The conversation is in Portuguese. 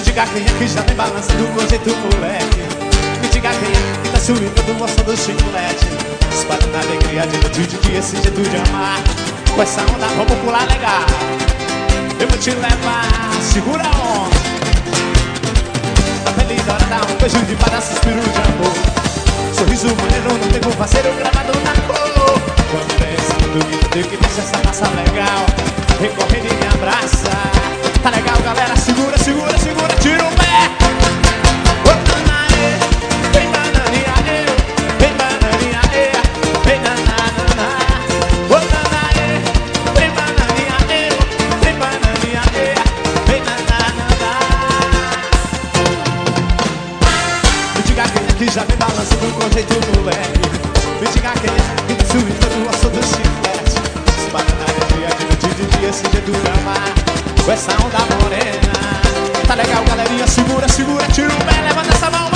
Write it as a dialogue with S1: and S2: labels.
S1: diga quem é que já vem balançando com jeito moleque. Me diga quem é que tá subindo moça do chiclete. Espalha na alegria de noite de dia, esse jeito de amar. Com essa onda vamos pular legal. Eu vou te levar, segura a onda. Tá feliz, hora dá um beijo de para suspiro de amor. Sorriso maneiro, não tem como fazer o gravado na cor. Quando pensa no domingo, tenho que deixar essa massa legal. Vem correndo e me abraça. Tá legal, galera, segura, segura, segura, tira o pé. Ô, nanaê, vem bananinha, vem bananinha, vem nananana. Ô, nanaê, vem bananinha, vem bananinha, vem nananana. Me diga quem é que já vem balançando com jeito moleque. Me diga quem é que tá subindo no osso do chiclete. Espalha na alegria de noite de dia, esse jeito de amar. Com essa onda morena. Tá legal, galerinha, segura, segura, tira o pé, levanta essa mão.